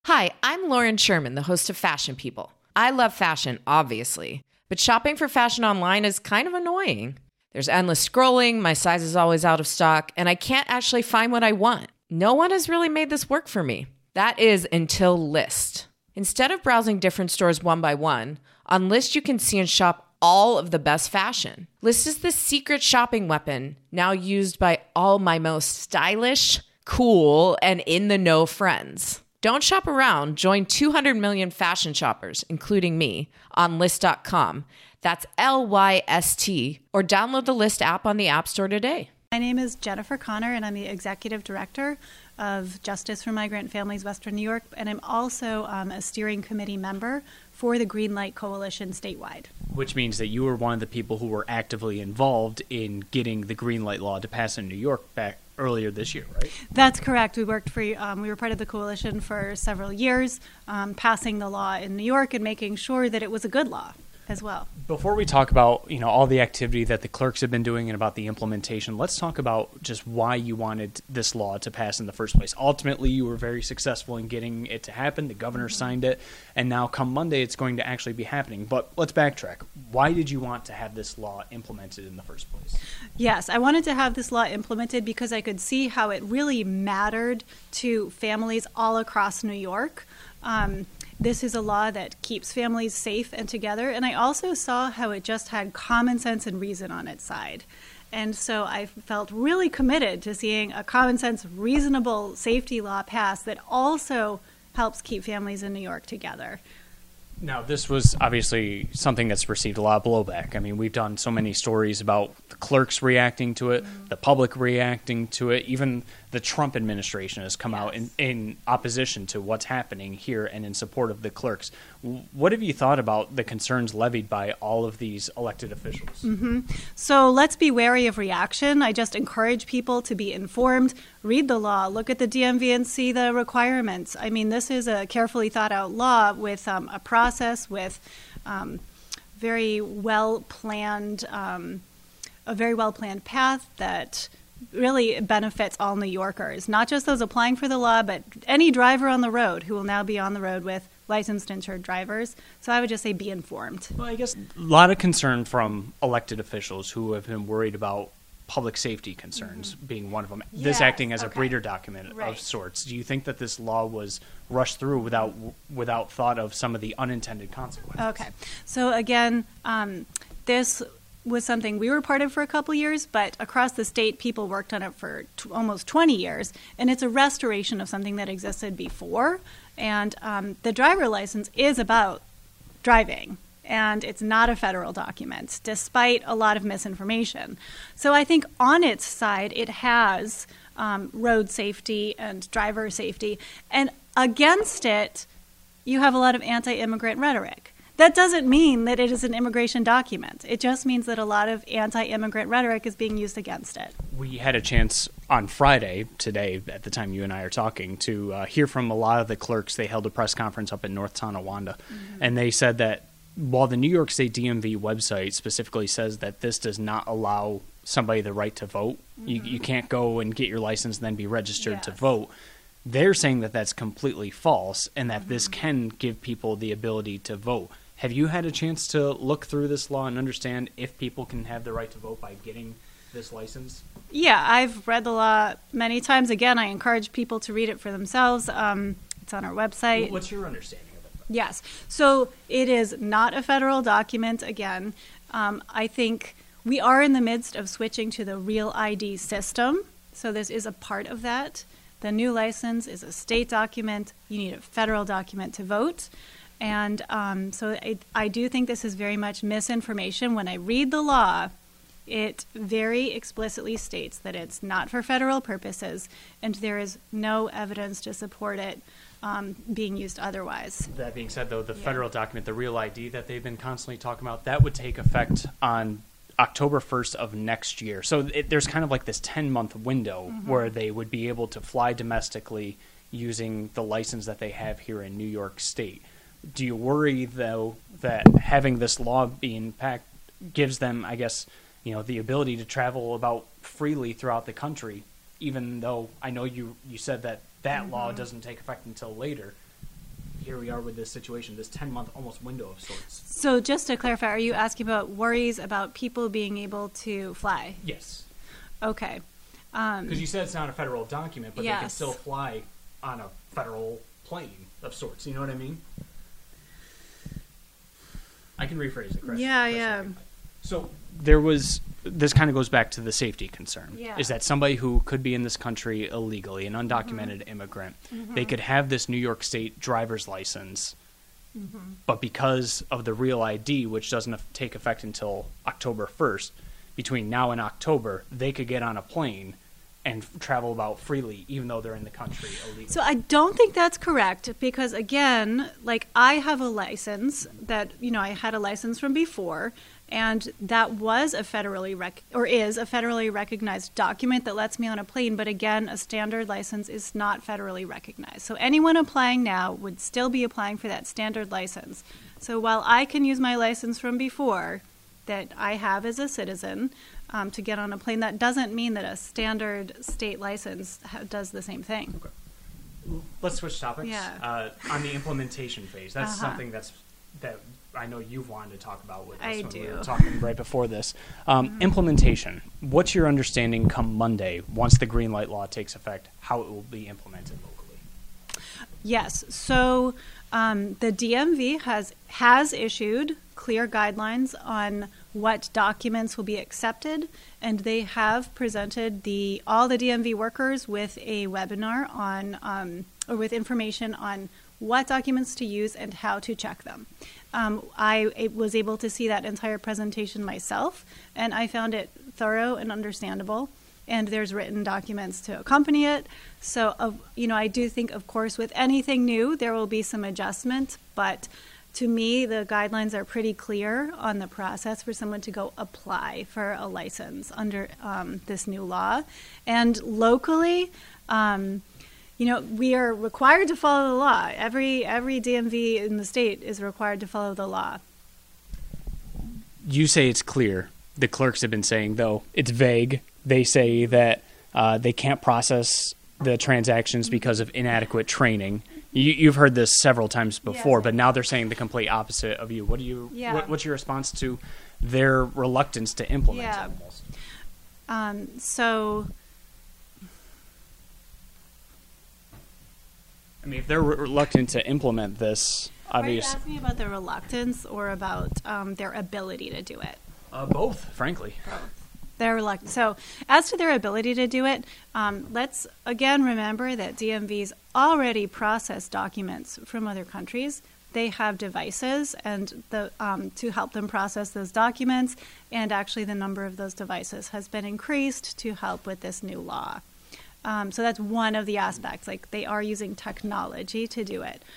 Hi, I'm Lauren Sherman, the host of Fashion People. I love fashion, obviously, but shopping for fashion online is kind of annoying. There's endless scrolling, my size is always out of stock, and I can't actually find what I want. No one has really made this work for me. That is until Lyst. Instead of browsing different stores one by one, on Lyst you can see and shop all of the best fashion. Lyst is the secret shopping weapon now used by all my most stylish, cool, and in-the-know friends. Don't shop around. Join 200 million fashion shoppers, including me, on Lyst.com. That's Lyst, or download the Lyst app on the App Store today. My name is Jennifer Connor, and I'm the Executive Director of Justice for Migrant Families Western New York, and I'm also a steering committee member for the Greenlight Coalition statewide. Which means that you were one of the people who were actively involved in getting the Greenlight law to pass in New York back earlier this year, right? That's correct. We worked for, we were part of the coalition for several years, passing the law in New York and making sure that it was a good law as well. Before we talk about, all the activity that the clerks have been doing and about the implementation, let's talk about just why you wanted this law to pass in the first place. Ultimately, you were very successful in getting it to happen. The governor signed it, and now come Monday, it's going to actually be happening. But let's backtrack. Why did you want to have this law implemented in the first place? Yes, I wanted to have this law implemented because I could see how it really mattered to families all across New York. This is a law that keeps families safe and together, and I also saw how it just had common sense and reason on its side. And so I felt really committed to seeing a common sense, reasonable safety law pass that also helps keep families in New York together. Now, this was obviously something that's received a lot of blowback. I mean, we've done so many stories about the clerks reacting to it, the public reacting to it. Even the Trump administration has come out in opposition to what's happening here and in support of the clerks. What have you thought about the concerns levied by all of these elected officials? So let's be wary of reaction. I just encourage people to be informed, read the law, look at the DMV and see the requirements. I mean, this is a carefully thought out law with a process, with very well planned, a very well planned path that really benefits all New Yorkers, not just those applying for the law, but any driver on the road who will now be on the road with licensed insured drivers. So I would just say be informed. Well, I guess a lot of concern from elected officials who have been worried about public safety concerns being one of them. This acting as a breeder document of sorts. Do you think that this law was rushed through without thought of some of the unintended consequences? Okay. So again, this was something we were part of for a couple years, but across the state, people worked on it for almost 20 years, and it's a restoration of something that existed before. And the driver license is about driving, and it's not a federal document, despite a lot of misinformation. So I think on its side, it has road safety and driver safety, and against it, you have a lot of anti-immigrant rhetoric. That doesn't mean that it is an immigration document. It just means that a lot of anti-immigrant rhetoric is being used against it. We had a chance on Friday, today, at the time you and I are talking, to hear from a lot of the clerks. They held a press conference up in North Tonawanda, and they said that while the New York State DMV website specifically says that this does not allow somebody the right to vote, you can't go and get your license and then be registered to vote, they're saying that that's completely false and that this can give people the ability to vote. Have you had a chance to look through this law and understand if people can have the right to vote by getting this license? Yeah, I've read the law many times. Again, I encourage people to read it for themselves. It's on our website. What's your understanding of it? Yes. So it is not a federal document. Again, I think we are in the midst of switching to the Real ID system. So this is a part of that. The new license is a state document. You need a federal document to vote. And so I do think this is very much misinformation. When I read the law, it very explicitly states that it's not for federal purposes, and there is no evidence to support it being used otherwise. That being said, though, the federal document, the Real ID that they've been constantly talking about, that would take effect on October 1st of next year. So there's kind of like this 10-month window where they would be able to fly domestically using the license that they have here in New York State. Do you worry, though, that having this law being passed gives them, I guess, the ability to travel about freely throughout the country, even though I know you said that law doesn't take effect until later? here we are with this situation, this 10-month almost window of sorts. So just to clarify, are you asking about worries about people being able to fly? Yes. Okay. Because you said it's not a federal document, but they can Yes. still fly on a federal plane of sorts. You know what I mean? I can rephrase it. Chris. Yeah. So this kind of goes back to the safety concern. Yeah. Is that somebody who could be in this country illegally, an undocumented immigrant, they could have this New York State driver's license, but because of the Real ID, which doesn't take effect until October 1st, between now and October, they could get on a plane and travel about freely, even though they're in the country illegally. So I don't think that's correct because, again, like I have a license that, I had a license from before, and that was a federally is a federally recognized document that lets me on a plane. But again, a standard license is not federally recognized. So anyone applying now would still be applying for that standard license. So while I can use my license from before that I have as a citizen to get on a plane, that doesn't mean that a standard state license does the same thing. Okay. Let's switch topics. Yeah. On the implementation phase, that's something that I know you've wanted to talk about with us I when do. we were talking right before this. Implementation. What's your understanding come Monday, once the green light law takes effect, how it will be implemented locally? Yes. So the DMV has issued clear guidelines on what documents will be accepted, and they have presented all the DMV workers with a webinar on or with information on what documents to use and how to check them. I was able to see that entire presentation myself, and I found it thorough and understandable. And there's written documents to accompany it. So, I do think, of course, with anything new, there will be some adjustment. But to me, the guidelines are pretty clear on the process for someone to go apply for a license under this new law. And locally, we are required to follow the law. Every DMV in the state is required to follow the law. You say it's clear. The clerks have been saying, though, it's vague. They say that they can't process the transactions because of inadequate training. You've heard this several times before, but now they're saying the complete opposite of you. What's your response to their reluctance to implement it almost? If they're reluctant to implement this, obviously. Are you asking about the reluctance or about their ability to do it? Both, frankly. They're reluctant. So as to their ability to do it, let's again remember that DMVs already process documents from other countries. They have devices and to help them process those documents, and actually the number of those devices has been increased to help with this new law. So that's one of the aspects, like they are using technology to do it.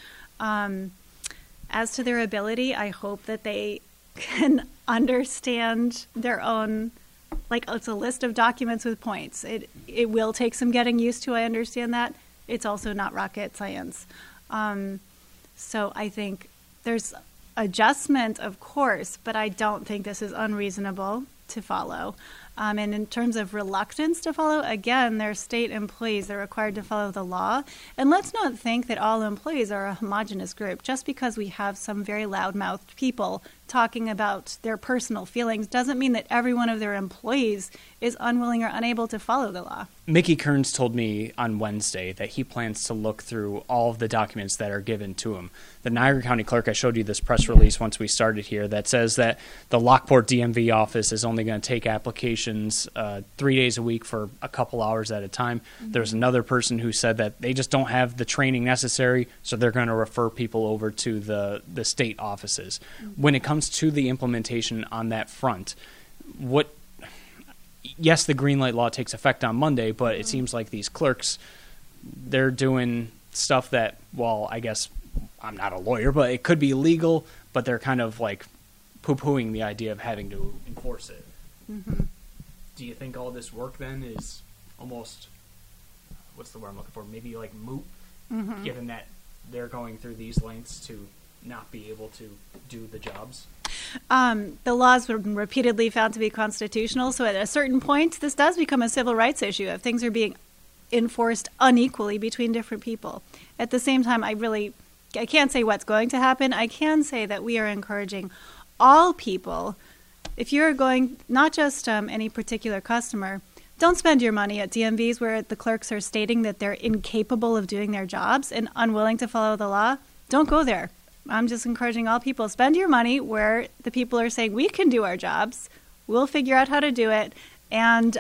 As to their ability, I hope that they can understand their own, like it's a list of documents with points. It will take some getting used to, I understand that. It's also not rocket science. So I think there's adjustment, of course, but I don't think this is unreasonable to follow. And in terms of reluctance to follow, again, they're state employees. They're required to follow the law. And let's not think that all employees are a homogenous group. Just because we have some very loudmouthed people talking about their personal feelings doesn't mean that every one of their employees is unwilling or unable to follow the law. Mickey Kearns told me on Wednesday that he plans to look through all of the documents that are given to him. The Niagara County Clerk, I showed you this press release once we started here, that says that the Lockport DMV office is only going to take applications 3 days a week for a couple hours at a time. Mm-hmm. There's another person who said that they just don't have the training necessary, so they're going to refer people over to the state offices. Mm-hmm. When it comes to the implementation on that front, yes, the green light law takes effect on Monday, but it seems like these clerks, they're doing stuff that, well, I guess I'm not a lawyer, but it could be legal, but they're kind of like poo-pooing the idea of having to enforce it. Mm-hmm. Do you think all this work then is almost, what's the word I'm looking for, maybe like moot, given that they're going through these lengths to not be able to do the jobs? The laws were repeatedly found to be constitutional, so at a certain point, this does become a civil rights issue if things are being enforced unequally between different people. At the same time, I really I can't say what's going to happen. I can say that we are encouraging all people, if you're going, not just any particular customer, don't spend your money at DMVs where the clerks are stating that they're incapable of doing their jobs and unwilling to follow the law. Don't go there. I'm just encouraging all people, spend your money where the people are saying we can do our jobs, we'll figure out how to do it, and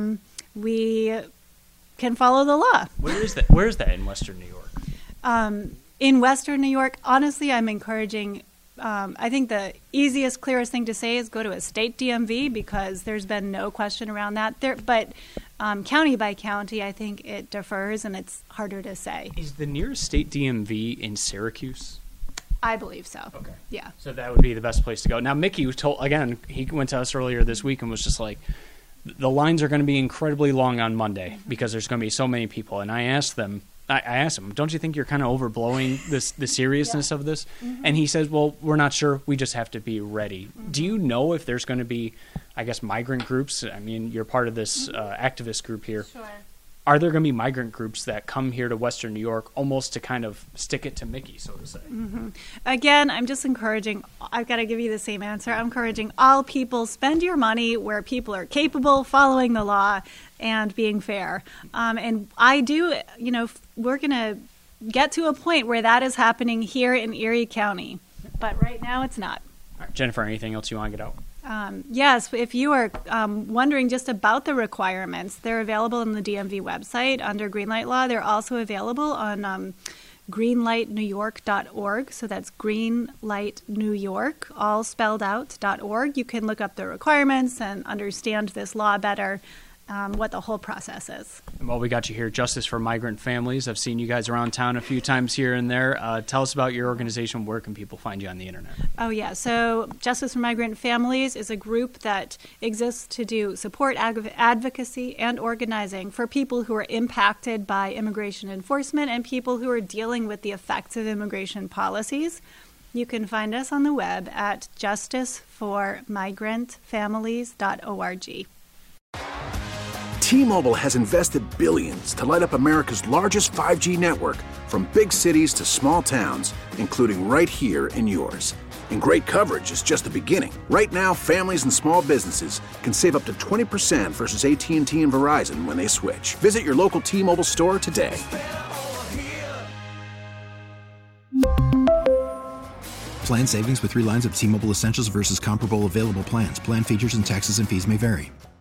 we can follow the law. Where is that in Western New York? In Western New York, honestly, I'm encouraging, I think the easiest, clearest thing to say is go to a state DMV because there's been no question around that. But county by county, I think it differs and it's harder to say. Is the nearest state DMV in Syracuse? I believe so. Okay. Yeah. So that would be the best place to go. Now, Mickey was told, again, he went to us earlier this week and was just like, the lines are going to be incredibly long on Monday because there's going to be so many people. And I asked him, don't you think you're kind of overblowing the seriousness of this? Mm-hmm. And he says, well, we're not sure. We just have to be ready. Mm-hmm. Do you know if there's going to be, I guess, migrant groups? I mean, you're part of this activist group here. Sure. Are there going to be migrant groups that come here to Western New York almost to kind of stick it to Mickey, so to say? Mm-hmm. Again, I'm just encouraging, I've got to give you the same answer. I'm encouraging all people, spend your money where people are capable, following the law, and being fair. And I do, we're going to get to a point where that is happening here in Erie County. But right now it's not. All right, Jennifer, anything else you want to get out? Yes, if you are wondering just about the requirements, they're available on the DMV website under Greenlight Law. They're also available on greenlightnewyork.org. So that's greenlightnewyork, all spelled out, .org. You can look up the requirements and understand this law better, what the whole process is. Well, we got you here, Justice for Migrant Families. I've seen you guys around town a few times here and there. Tell us about your organization. Where can people find you on the internet? Oh, yeah. So Justice for Migrant Families is a group that exists to do support advocacy and organizing for people who are impacted by immigration enforcement and people who are dealing with the effects of immigration policies. You can find us on the web at justiceformigrantfamilies.org. T-Mobile has invested billions to light up America's largest 5G network, from big cities to small towns, including right here in yours. And great coverage is just the beginning. Right now, families and small businesses can save up to 20% versus AT&T and Verizon when they switch. Visit your local T-Mobile store today. Plan savings with 3 lines of T-Mobile Essentials versus comparable available plans. Plan features and taxes and fees may vary.